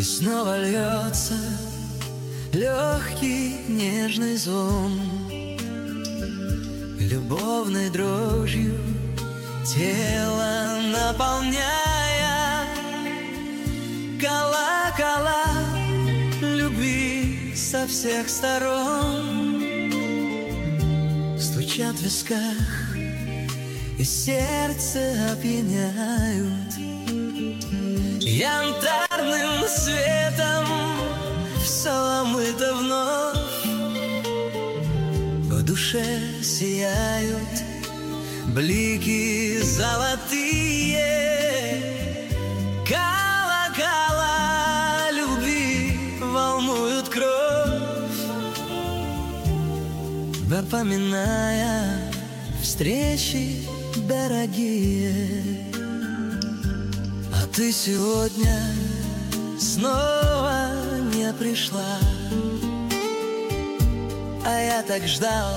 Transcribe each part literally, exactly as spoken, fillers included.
И снова льется легкий нежный звон, любовной дрожью тело наполняя. Колокола любви со всех сторон стучат в висках и сердце опьяняют. Янтарным светом все омыто вновь, в душе сияют блики золотые. Колокола любви волнуют кровь, напоминая встречи дорогие. А ты сегодня снова не пришла, а я так ждал,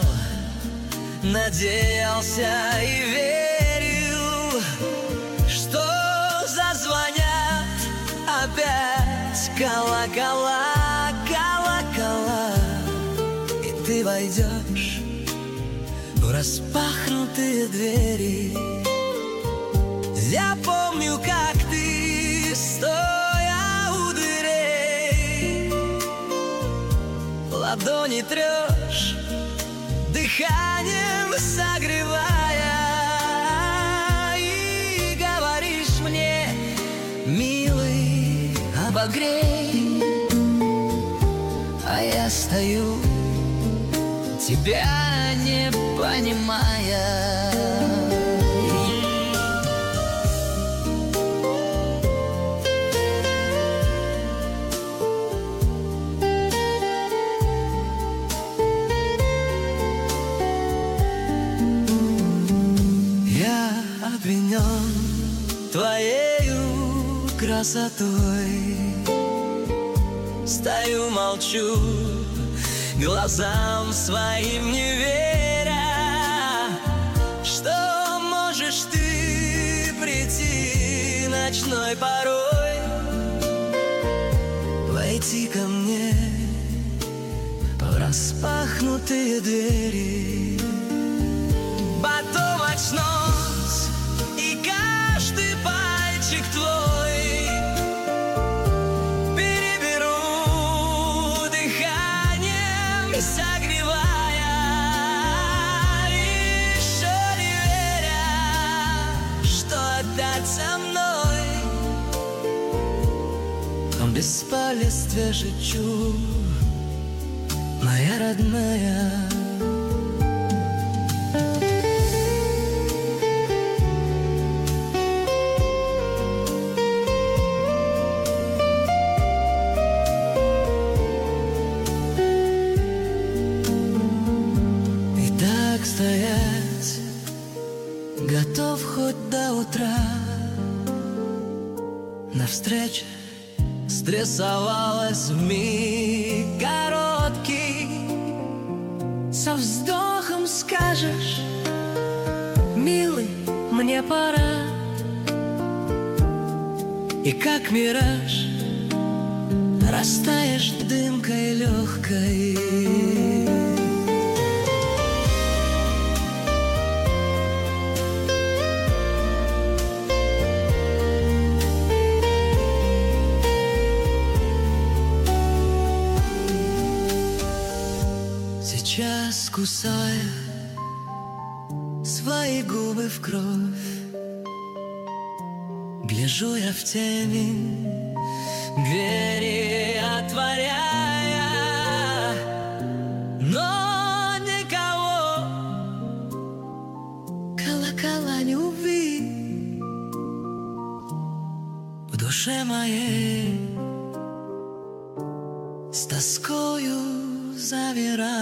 надеялся и верил, что зазвонят опять колокола, колокола, и ты войдешь в распахнутые двери. Я помню, как ты, стоя у дверей, ладони трешь, дыханием согревая, и говоришь мне: милый, обогрей. А я стою, тебя не понимая. Обвинен твоею красотой, стою, молчу, глазам своим не веря, что можешь ты прийти ночной порой, войти ко мне в распахнутые двери. Потом очнусь, и каждый пальчик твой переберу дыханием согревая, еще не веря, что опять со мной в том бесполезстве жечу, моя родная. Стоять готов хоть до утра, навстречу стрессовалась вмиг короткий. Со вздохом скажешь: милый, мне пора. И как мираж растаешь дымкой легкой. Сейчас, кусая свои губы в кровь, гляжу я в темень, двери отворяя, но никого, колокола любви в душе моей с тоскою завирая.